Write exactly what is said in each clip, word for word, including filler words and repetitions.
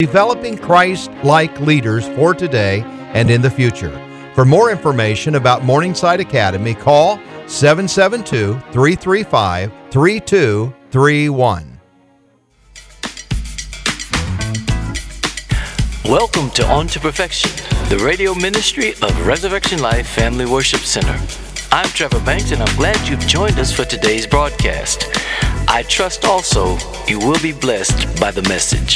Developing Christ-like leaders for today and in the future. For more information about Morningside Academy, call seven seven two, three three five, three two three one. Welcome to On to Perfection, the radio ministry of Resurrection Life Family Worship Center. I'm Trevor Banks, and I'm glad you've joined us for today's broadcast. I trust also you will be blessed by the message.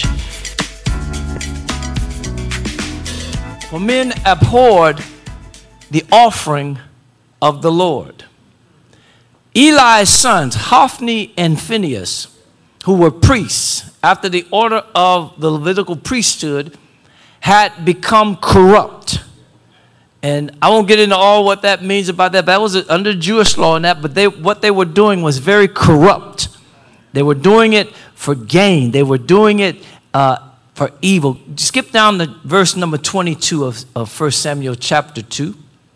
For men abhorred the offering of the Lord. Eli's sons, Hophni and Phinehas, who were priests after the order of the Levitical priesthood, had become corrupt. And I won't get into all what that means about that. That was under Jewish law and that, but they, what they were doing was very corrupt. They were doing it for gain. They were doing it uh, for evil. Skip down to verse number twenty-two of, of First Samuel chapter two.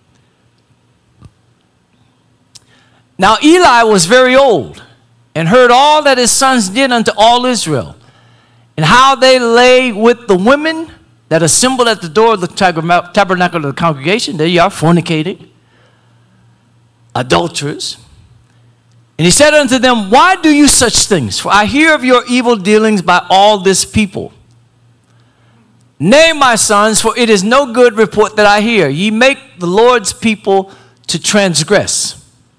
Now Eli was very old and heard all that his sons did unto all Israel, and how they lay with the women that assembled at the door of the tabernacle of the congregation. There you are, fornicating, adulterers. And he said unto them, why do you such things? For I hear of your evil dealings by all this people. Nay, my sons, for it is no good report that I hear. Ye make the Lord's people to transgress.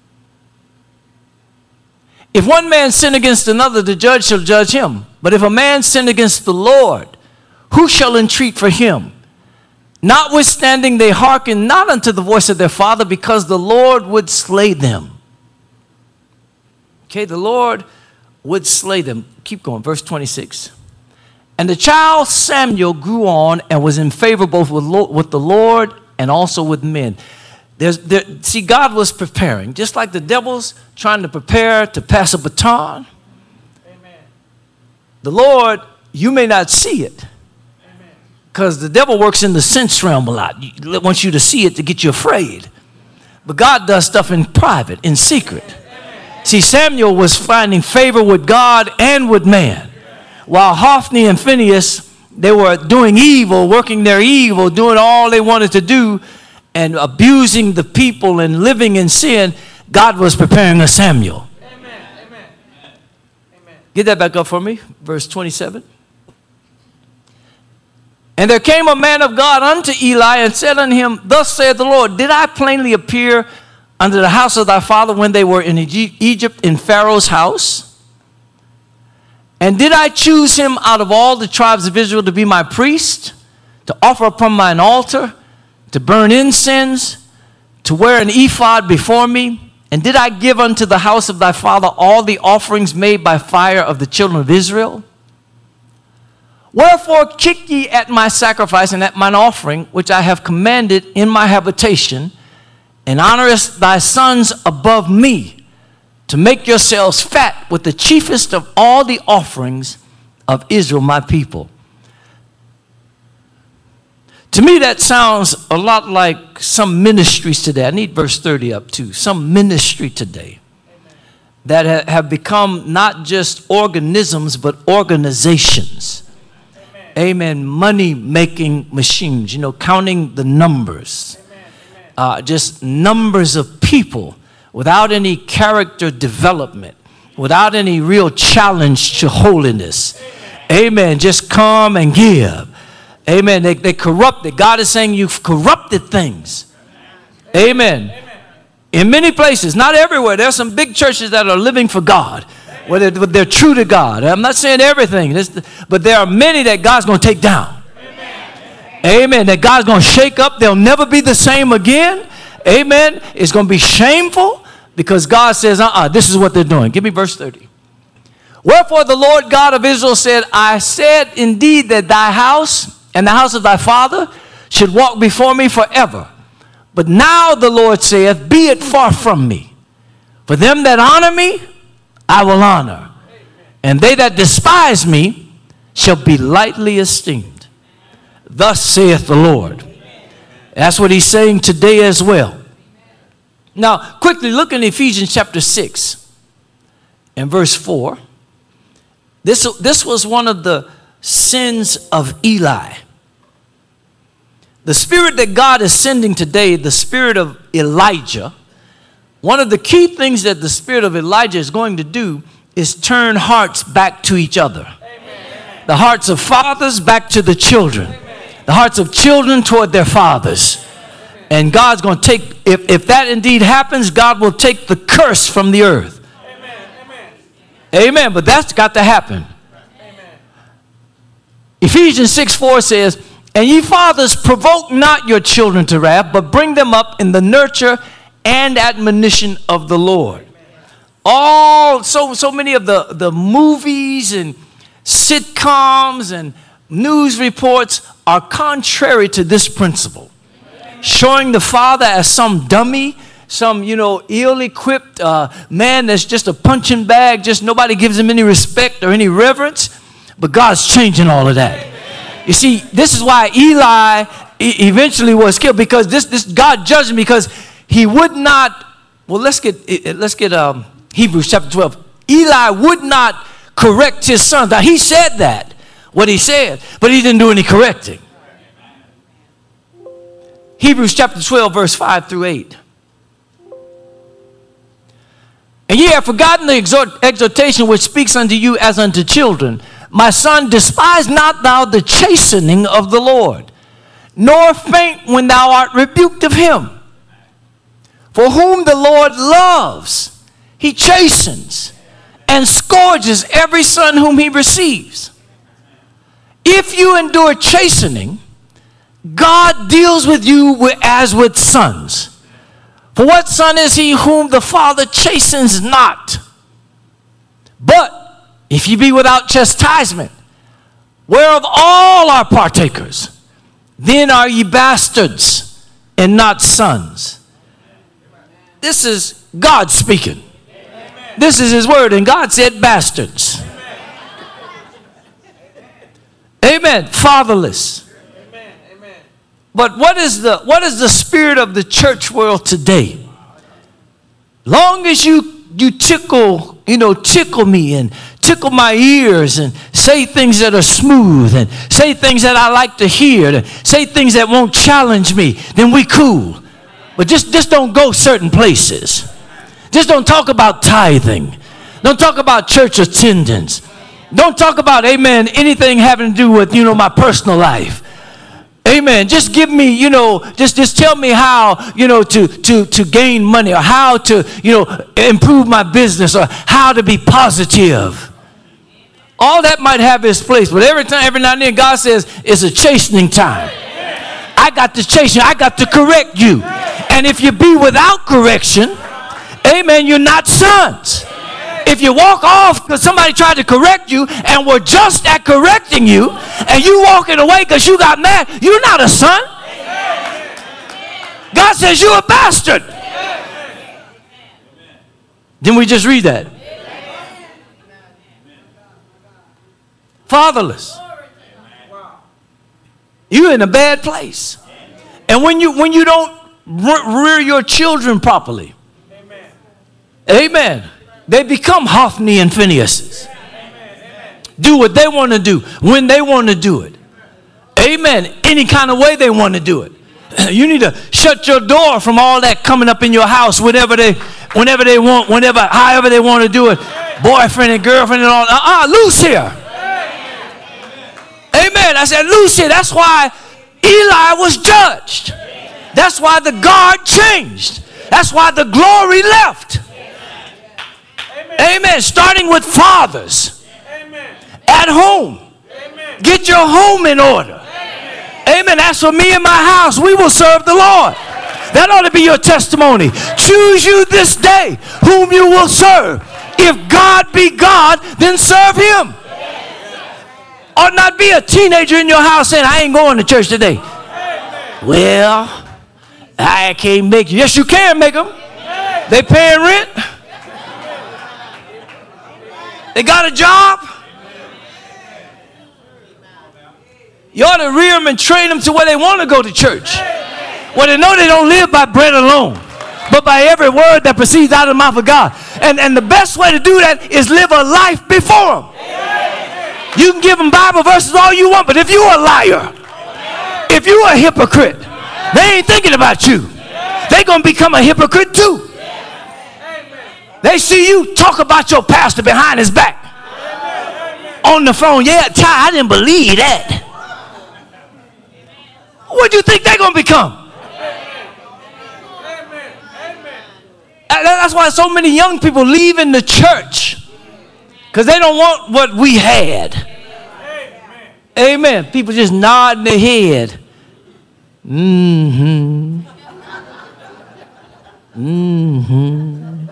If one man sin against another, the judge shall judge him. But if a man sin against the Lord, who shall entreat for him? Notwithstanding, they hearken not unto the voice of their father, because the Lord would slay them. Okay, the Lord would slay them. Keep going, verse twenty-six. And the child Samuel grew on and was in favor both with, with the Lord and also with men. There's, there, see, God was preparing, just like the devil's trying to prepare to pass a baton. Amen. The Lord, you may not see it, because the devil works in the sense realm a lot. He wants you to see it to get you afraid. But God does stuff in private, in secret. See, Samuel was finding favor with God and with man. While Hophni and Phinehas, they were doing evil, working their evil, doing all they wanted to do, and abusing the people and living in sin, God was preparing a Samuel. Amen. Amen. Amen. Get that back up for me, verse twenty-seven. And there came a man of God unto Eli and said unto him, thus saith the Lord, did I plainly appear unto the house of thy father when they were in Egypt in Pharaoh's house? And did I choose him out of all the tribes of Israel to be my priest, to offer upon mine altar, to burn incense, to wear an ephod before me? And did I give unto the house of thy father all the offerings made by fire of the children of Israel? Wherefore kick ye at my sacrifice and at mine offering, which I have commanded in my habitation, and honorest thy sons above me, to make yourselves fat with the chiefest of all the offerings of Israel, my people. To me, that sounds a lot like some ministries today. I need verse thirty up too. Some ministry today that ha have become not just organisms, but organizations. Amen. Money-making machines, you know, counting the numbers. Uh, just numbers of people without any character development, without any real challenge to holiness. Amen. Just come and give. Amen. They, they corrupted. God is saying you've corrupted things. Amen. In many places, not everywhere. There are some big churches that are living for God, where they're, they're true to God. I'm not saying everything, but there are many that God's going to take down. Amen. Amen. That God's going to shake up. They'll never be the same again. Amen. It's going to be shameful because God says, uh-uh, this is what they're doing. Give me verse thirty. Wherefore the Lord God of Israel said, I said indeed that thy house and the house of thy father should walk before me forever. But now the Lord saith, be it far from me. For them that honor me, I will honor. And they that despise me shall be lightly esteemed. Thus saith the Lord. That's what he's saying today as well. Now, quickly look in Ephesians chapter six and verse four. This, this was one of the sins of Eli. The spirit that God is sending today, the spirit of Elijah, one of the key things that the spirit of Elijah is going to do is turn hearts back to each other. Amen. The hearts of fathers back to the children. Amen. The hearts of children toward their fathers. And God's going to take, if, if that indeed happens, God will take the curse from the earth. Amen. Amen. Amen. But that's got to happen. Amen. Ephesians six four says, and ye fathers, provoke not your children to wrath, but bring them up in the nurture and admonition of the Lord. All so so many of the, the movies and sitcoms and news reports are contrary to this principle, showing the father as some dummy, some, you know, ill-equipped uh, man that's just a punching bag, just nobody gives him any respect or any reverence. But God's changing all of that. You see, this is why Eli e- eventually was killed, because this this God judged him because he would not. Well, let's get let's get um, Hebrews chapter twelve. Eli would not correct his sons. Now he said that, what he said, but he didn't do any correcting. Hebrews chapter twelve, verse five through eight. And ye have forgotten the exhort, exhortation which speaks unto you as unto children. My son, despise not thou the chastening of the Lord, nor faint when thou art rebuked of him. For whom the Lord loves, he chastens and scourges every son whom he receives. If you endure chastening, God deals with you as with sons. For what son is he whom the Father chastens not? But if ye be without chastisement, whereof all are partakers, then are ye bastards and not sons. This is God speaking. This is his word, and God said bastards. Amen. Fatherless. But what is the what is the spirit of the church world today? Long as you you tickle, you know, tickle me and tickle my ears and say things that are smooth and say things that I like to hear and say things that won't challenge me, then we cool. But just, just don't go certain places. Just don't talk about tithing. Don't talk about church attendance. Don't talk about, amen, anything having to do with, you know, my personal life. Amen. Just give me, you know, just, just tell me how, you know, to, to, to gain money, or how to, you know, improve my business, or how to be positive. All that might have its place, but every time, every now and then, God says it's a chastening time. I got to chasten, I got to correct you. And if you be without correction, amen, you're not sons. If you walk off because somebody tried to correct you and were just at correcting you, and you walking away because you got mad, you're not a son. God says you're a bastard. Didn't we just read that? Fatherless. You're in a bad place. And when you when you don't rear your children properly, amen, they become Hophni and Phinehas. Do what they want to do, when they want to do it. Amen. Any kind of way they want to do it. You need to shut your door from all that coming up in your house, whatever they, whenever they want, whenever, however they want to do it. Boyfriend and girlfriend and all. Uh-uh, loose here. Amen. I said, loose here. That's why Eli was judged. That's why the guard changed. That's why the glory left. Amen. Starting with fathers. Amen. At home. Amen. Get your home in order. Amen. Amen. As for me and my house, we will serve the Lord. That ought to be your testimony. Choose you this day whom you will serve. If God be God, then serve him. Ought not be a teenager in your house saying, I ain't going to church today. Well, I can't make you. Yes, you can make them. They paying rent. They got a job. You ought to rear them and train them to where they want to go to church. Where they know they don't live by bread alone, but by every word that proceeds out of the mouth of God. And, and the best way to do that is live a life before them. You can give them Bible verses all you want, but if you're a liar, if you're a hypocrite, they ain't thinking about you. They're going to become a hypocrite too. They see you talk about your pastor behind his back on the phone. Yeah, Ty, I didn't believe that. What do you think they're going to become? That's why so many young people leaving the church, because they don't want what we had. Amen. People just nodding their head. Mm-hmm. Mm-hmm.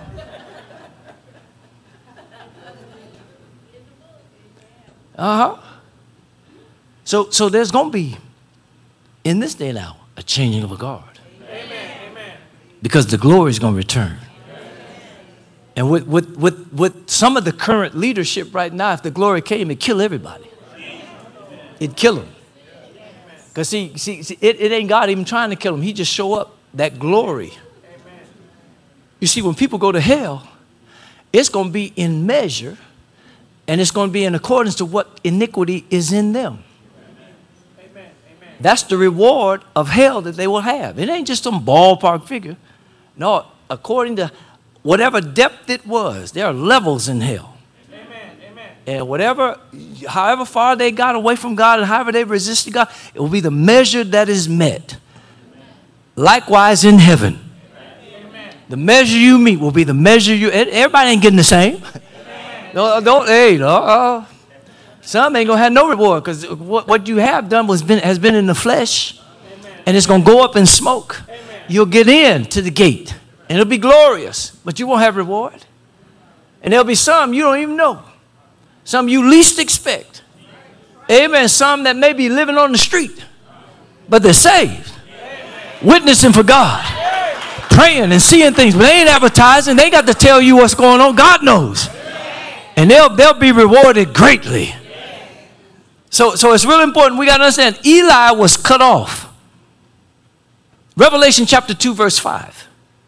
Uh-huh. So, so there's going to be, in this day now, a changing of a guard. Amen. Because the glory is going to return. And with, with, with, with some of the current leadership right now, if the glory came, it'd kill everybody. It'd kill them. Because see, see, see it, it ain't God even trying to kill them. He just show up that glory. You see, when people go to hell, it's going to be in measure, and it's going to be in accordance to what iniquity is in them. That's the reward of hell that they will have. It ain't just some ballpark figure. No, according to whatever depth it was, there are levels in hell. Amen, amen. And whatever, however far they got away from God and however they resisted God, it will be the measure that is met. Amen. Likewise in heaven. Amen. The measure you meet will be the measure you, everybody ain't getting the same. No, don't, hey, no, uh, some ain't gonna have no reward, because what, what you have done was been has been in the flesh. Amen. And it's gonna go up in smoke. Amen. You'll get in to the gate and it'll be glorious, but you won't have reward. And there'll be some you don't even know, some you least expect. Amen. Some that may be living on the street, but they're saved, witnessing for God, praying and seeing things, but they ain't advertising. They got to tell you what's going on. God knows. And they'll, they'll be rewarded greatly. So, so it's really important. We got to understand, Eli was cut off. Revelation chapter two, verse five.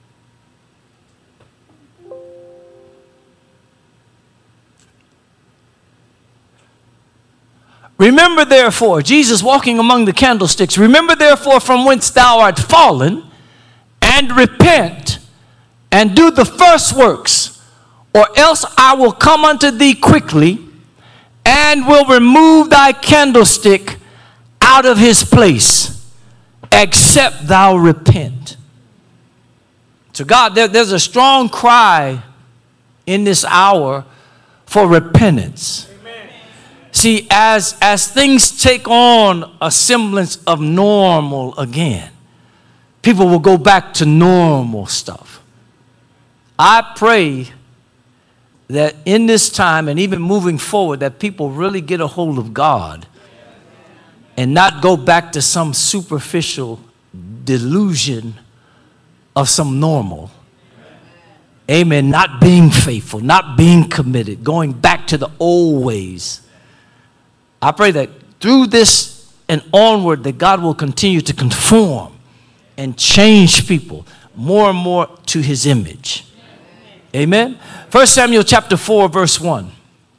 Remember therefore, Jesus walking among the candlesticks, remember therefore from whence thou art fallen, and repent, and do the first works, or else I will come unto thee quickly, and will remove thy candlestick out of his place, except thou repent. So God, there, there's a strong cry in this hour for repentance. Amen. See, as, as things take on a semblance of normal again, people will go back to normal stuff. I pray that in this time and even moving forward, that people really get a hold of God and not go back to some superficial delusion of some normal. Amen. Not being faithful, not being committed, going back to the old ways. I pray that through this and onward, that God will continue to conform and change people more and more to his image. Amen. First Samuel chapter four, verse one.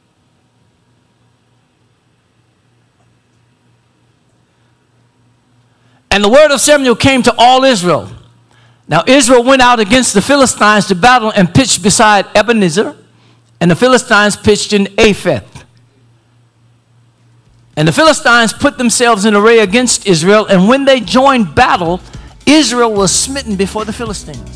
And the word of Samuel came to all Israel. Now Israel went out against the Philistines to battle and pitched beside Ebenezer, and the Philistines pitched in Apheth. And the Philistines put themselves in array against Israel, and when they joined battle, Israel was smitten before the Philistines.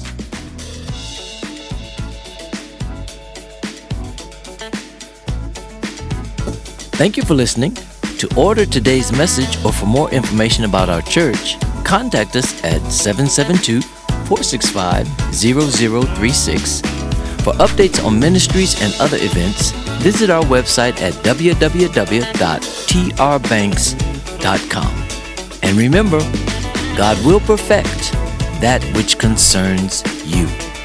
Thank you for listening. To order today's message or for more information about our church, contact us at seven seven two, four six five, zero zero three six. For updates on ministries and other events, visit our website at w w w dot t r banks dot com. And remember, God will perfect that which concerns you.